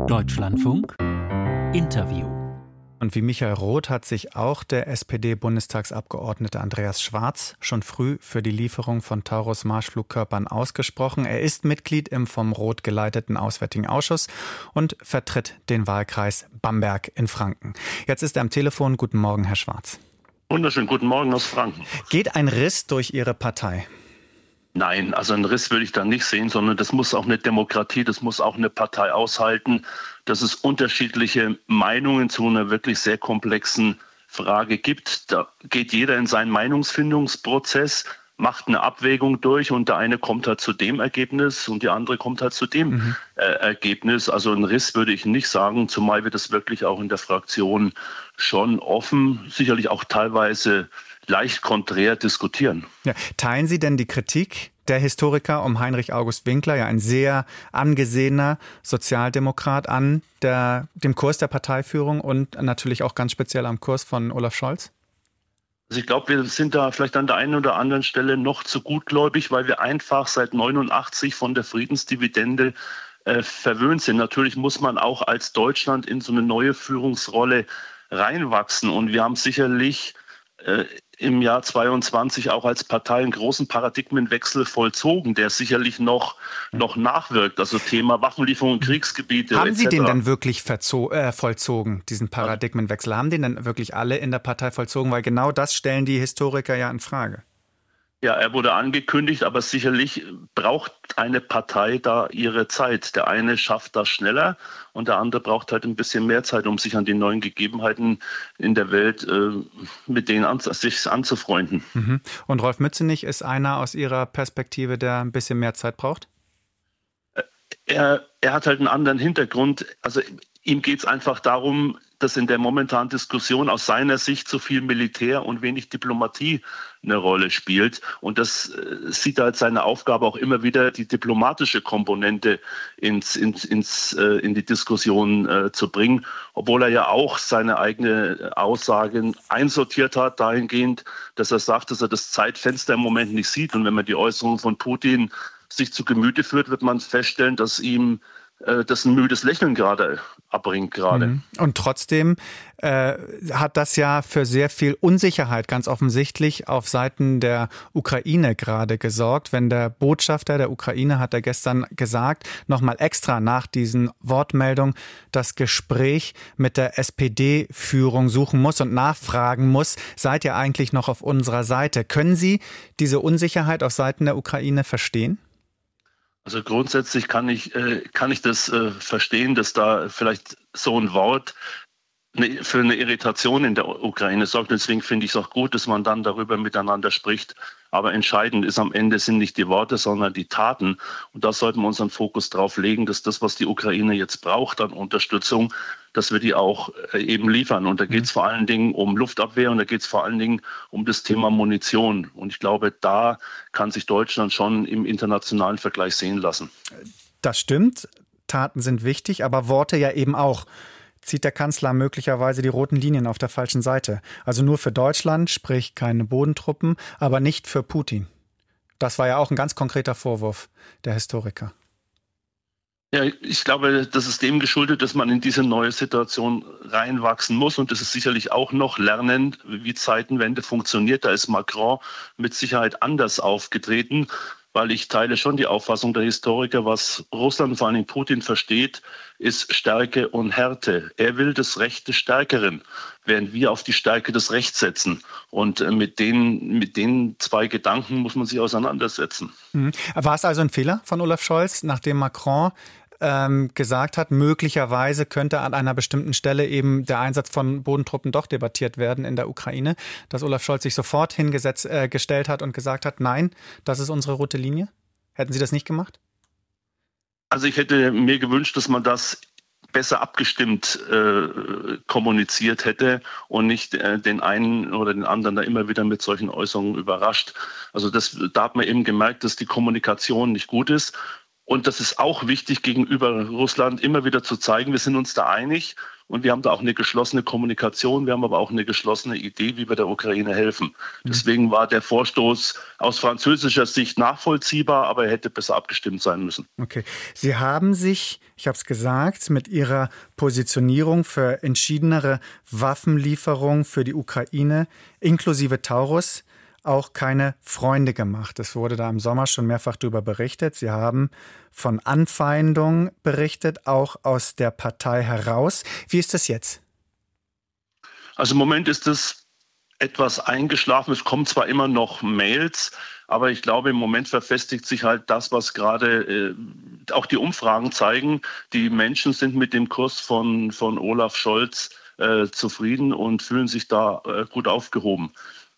Deutschlandfunk Interview. Und wie Michael Roth hat sich auch der SPD-Bundestagsabgeordnete Andreas Schwarz schon früh für die Lieferung von Taurus-Marschflugkörpern ausgesprochen. Er ist Mitglied im vom Roth geleiteten Auswärtigen Ausschuss und vertritt den Wahlkreis Bamberg in Franken. Jetzt ist er am Telefon. Guten Morgen, Herr Schwarz. Wunderschönen guten Morgen aus Franken. Geht ein Riss durch Ihre Partei? Nein, also einen Riss würde ich da nicht sehen, sondern das muss auch eine Demokratie, das muss auch eine Partei aushalten, dass es unterschiedliche Meinungen zu einer wirklich sehr komplexen Frage gibt. Da geht jeder in seinen Meinungsfindungsprozess, macht eine Abwägung durch und der eine kommt halt zu dem Ergebnis und die andere kommt halt zu dem Ergebnis. Also einen Riss würde ich nicht sagen, zumal wir das wirklich auch in der Fraktion schon offen, sicherlich auch teilweise leicht konträr diskutieren. Ja. Teilen Sie denn die Kritik der Historiker um Heinrich August Winkler, ja ein sehr angesehener Sozialdemokrat, an dem Kurs der Parteiführung und natürlich auch ganz speziell am Kurs von Olaf Scholz? Also ich glaube, wir sind da vielleicht an der einen oder anderen Stelle noch zu gutgläubig, weil wir einfach seit 89 von der Friedensdividende verwöhnt sind. Natürlich muss man auch als Deutschland in so eine neue Führungsrolle reinwachsen. Und wir haben sicherlich im Jahr 22 auch als Partei einen großen Paradigmenwechsel vollzogen, der sicherlich noch nachwirkt. Also Thema Waffenlieferungen, Kriegsgebiete Haben etc. Sie den denn wirklich vollzogen, diesen Paradigmenwechsel? Haben den dann wirklich alle in der Partei vollzogen? Weil genau das stellen die Historiker ja in Frage. Ja, er wurde angekündigt, aber sicherlich braucht eine Partei da ihre Zeit. Der eine schafft das schneller und der andere braucht halt ein bisschen mehr Zeit, um sich an die neuen Gegebenheiten in der Welt mit denen sich anzufreunden. Mhm. Und Rolf Mützenich ist einer aus Ihrer Perspektive, der ein bisschen mehr Zeit braucht? Er hat halt einen anderen Hintergrund. Also ihm geht es einfach darum, dass in der momentanen Diskussion aus seiner Sicht so viel Militär und wenig Diplomatie eine Rolle spielt. Und das sieht er als seine Aufgabe auch immer wieder, die diplomatische Komponente in die Diskussion zu bringen. Obwohl er ja auch seine eigene Aussagen einsortiert hat, dahingehend, dass er sagt, dass er das Zeitfenster im Moment nicht sieht. Und wenn man die Äußerungen von Putin sich zu Gemüte führt, wird man feststellen, dass ihm das ein müdes Lächeln gerade abbringt gerade. Und trotzdem hat das ja für sehr viel Unsicherheit ganz offensichtlich auf Seiten der Ukraine gerade gesorgt. Wenn der Botschafter der Ukraine, hat er gestern gesagt, nochmal extra nach diesen Wortmeldungen das Gespräch mit der SPD-Führung suchen muss und nachfragen muss, seid ihr eigentlich noch auf unserer Seite? Können Sie diese Unsicherheit auf Seiten der Ukraine verstehen? Also grundsätzlich kann ich das verstehen, dass da vielleicht so ein Wort für eine Irritation in der Ukraine sorgt. Deswegen finde ich es auch gut, dass man dann darüber miteinander spricht. Aber entscheidend ist am Ende sind nicht die Worte, sondern die Taten. Und da sollten wir unseren Fokus drauf legen, dass das, was die Ukraine jetzt braucht an Unterstützung, dass wir die auch eben liefern. Und da geht es vor allen Dingen um Luftabwehr und da geht es vor allen Dingen um das Thema Munition. Und ich glaube, da kann sich Deutschland schon im internationalen Vergleich sehen lassen. Das stimmt. Taten sind wichtig, aber Worte ja eben auch. Zieht der Kanzler möglicherweise die roten Linien auf der falschen Seite? Also nur für Deutschland, sprich keine Bodentruppen, aber nicht für Putin. Das war ja auch ein ganz konkreter Vorwurf der Historiker. Ja, ich glaube, das ist dem geschuldet, dass man in diese neue Situation reinwachsen muss. Und das ist sicherlich auch noch lernen, wie Zeitenwende funktioniert. Da ist Macron mit Sicherheit anders aufgetreten, weil ich teile schon die Auffassung der Historiker, was Russland, vor allem Putin, versteht, ist Stärke und Härte. Er will das Recht des Stärkeren, während wir auf die Stärke des Rechts setzen. Und mit den zwei Gedanken muss man sich auseinandersetzen. War es also ein Fehler von Olaf Scholz, nachdem Macron gesagt hat, möglicherweise könnte an einer bestimmten Stelle eben der Einsatz von Bodentruppen doch debattiert werden in der Ukraine, dass Olaf Scholz sich sofort gestellt hat und gesagt hat, nein, das ist unsere rote Linie? Hätten Sie das nicht gemacht? Also ich hätte mir gewünscht, dass man das besser abgestimmt kommuniziert hätte und nicht den einen oder den anderen da immer wieder mit solchen Äußerungen überrascht. Also da hat man eben gemerkt, dass die Kommunikation nicht gut ist. Und das ist auch wichtig gegenüber Russland, immer wieder zu zeigen, wir sind uns da einig und wir haben da auch eine geschlossene Kommunikation, wir haben aber auch eine geschlossene Idee, wie wir der Ukraine helfen. Deswegen war der Vorstoß aus französischer Sicht nachvollziehbar, aber er hätte besser abgestimmt sein müssen. Okay. Sie haben sich, ich habe es gesagt, mit Ihrer Positionierung für entschiedenere Waffenlieferung für die Ukraine inklusive Taurus auch keine Freunde gemacht. Es wurde da im Sommer schon mehrfach darüber berichtet. Sie haben von Anfeindung berichtet, auch aus der Partei heraus. Wie ist das jetzt? Also im Moment ist es etwas eingeschlafen. Es kommen zwar immer noch Mails, aber ich glaube, im Moment verfestigt sich halt das, was gerade auch die Umfragen zeigen. Die Menschen sind mit dem Kurs von Olaf Scholz zufrieden und fühlen sich da gut aufgehoben.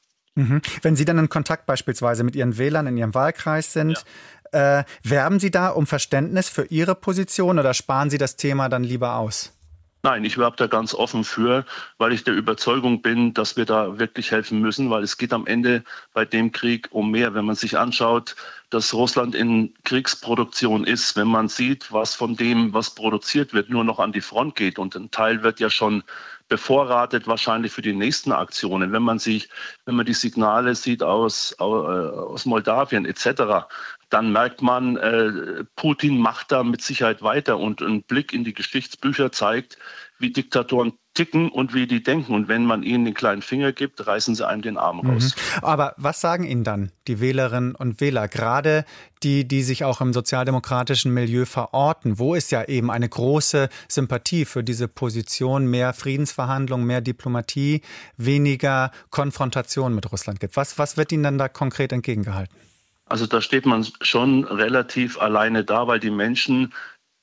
Wenn Sie dann in Kontakt beispielsweise mit Ihren Wählern in Ihrem Wahlkreis sind, werben Sie da um Verständnis für Ihre Position oder sparen Sie das Thema dann lieber aus? Nein, ich werbe da ganz offen für, weil ich der Überzeugung bin, dass wir da wirklich helfen müssen, weil es geht am Ende bei dem Krieg um mehr. Wenn man sich anschaut, dass Russland in Kriegsproduktion ist, wenn man sieht, was von dem, was produziert wird, nur noch an die Front geht und ein Teil wird ja schon bevorratet wahrscheinlich für die nächsten Aktionen. Wenn man die Signale sieht aus Moldawien etc., dann merkt man, Putin macht da mit Sicherheit weiter und ein Blick in die Geschichtsbücher zeigt, wie Diktatoren ticken und wie die denken. Und wenn man ihnen den kleinen Finger gibt, reißen sie einem den Arm raus. Aber was sagen Ihnen dann die Wählerinnen und Wähler? Gerade die sich auch im sozialdemokratischen Milieu verorten, wo es ja eben eine große Sympathie für diese Position, mehr Friedensverhandlungen, mehr Diplomatie, weniger Konfrontation mit Russland gibt. Was wird Ihnen dann da konkret entgegengehalten? Also da steht man schon relativ alleine da, weil die Menschen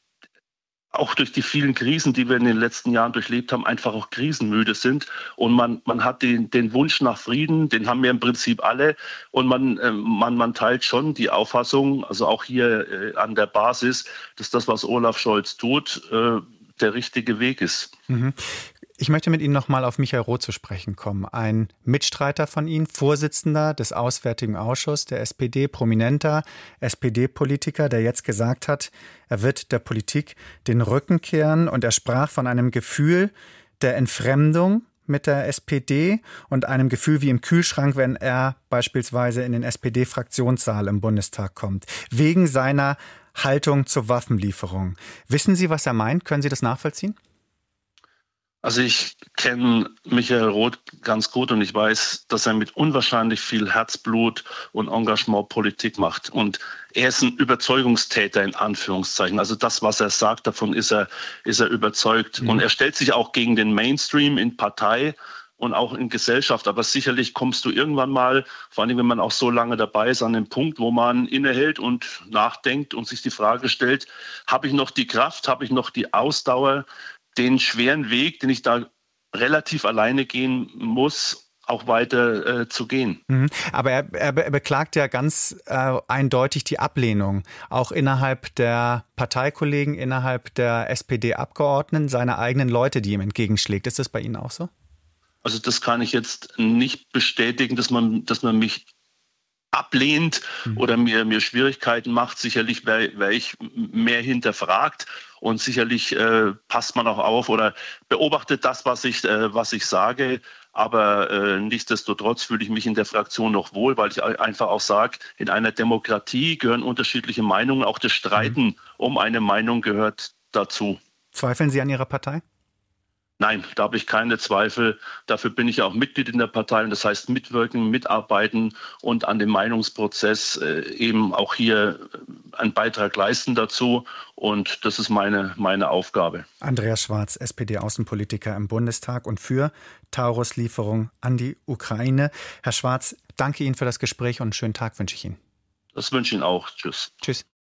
auch durch die vielen Krisen, die wir in den letzten Jahren durchlebt haben, einfach auch krisenmüde sind. Und man hat den Wunsch nach Frieden, den haben wir im Prinzip alle. Und man teilt schon die Auffassung, also auch hier an der Basis, dass das, was Olaf Scholz tut, der richtige Weg ist. Ich möchte mit Ihnen noch mal auf Michael Roth zu sprechen kommen. Ein Mitstreiter von Ihnen, Vorsitzender des Auswärtigen Ausschusses der SPD, prominenter SPD-Politiker, der jetzt gesagt hat, er wird der Politik den Rücken kehren. Und er sprach von einem Gefühl der Entfremdung mit der SPD und einem Gefühl wie im Kühlschrank, wenn er beispielsweise in den SPD-Fraktionssaal im Bundestag kommt, wegen seiner Haltung zur Waffenlieferung. Wissen Sie, was er meint? Können Sie das nachvollziehen? Also ich kenne Michael Roth ganz gut und ich weiß, dass er mit unwahrscheinlich viel Herzblut und Engagement Politik macht. Und er ist ein Überzeugungstäter in Anführungszeichen. Also das, was er sagt, davon ist er überzeugt. Und er stellt sich auch gegen den Mainstream in Partei und auch in Gesellschaft. Aber sicherlich kommst du irgendwann mal, vor allem wenn man auch so lange dabei ist, an den Punkt, wo man innehält und nachdenkt und sich die Frage stellt, habe ich noch die Kraft, habe ich noch die Ausdauer, den schweren Weg, den ich da relativ alleine gehen muss, auch weiter zu gehen. Aber er beklagt ja ganz eindeutig die Ablehnung, auch innerhalb der Parteikollegen, innerhalb der SPD-Abgeordneten, seine eigenen Leute, die ihm entgegenschlägt. Ist das bei Ihnen auch so? Also das kann ich jetzt nicht bestätigen, dass man mich ablehnt oder mir Schwierigkeiten macht. Sicherlich wäre ich mehr hinterfragt und sicherlich passt man auch auf oder beobachtet das, was ich sage. Aber nichtsdestotrotz fühle ich mich in der Fraktion noch wohl, weil ich einfach auch sage, in einer Demokratie gehören unterschiedliche Meinungen. Auch das Streiten um eine Meinung gehört dazu. Zweifeln Sie an Ihrer Partei? Nein, da habe ich keine Zweifel. Dafür bin ich ja auch Mitglied in der Partei. Und das heißt mitwirken, mitarbeiten und an dem Meinungsprozess eben auch hier einen Beitrag leisten dazu. Und das ist meine Aufgabe. Andreas Schwarz, SPD-Außenpolitiker im Bundestag und für Taurus-Lieferung an die Ukraine. Herr Schwarz, danke Ihnen für das Gespräch und einen schönen Tag wünsche ich Ihnen. Das wünsche ich Ihnen auch. Tschüss. Tschüss.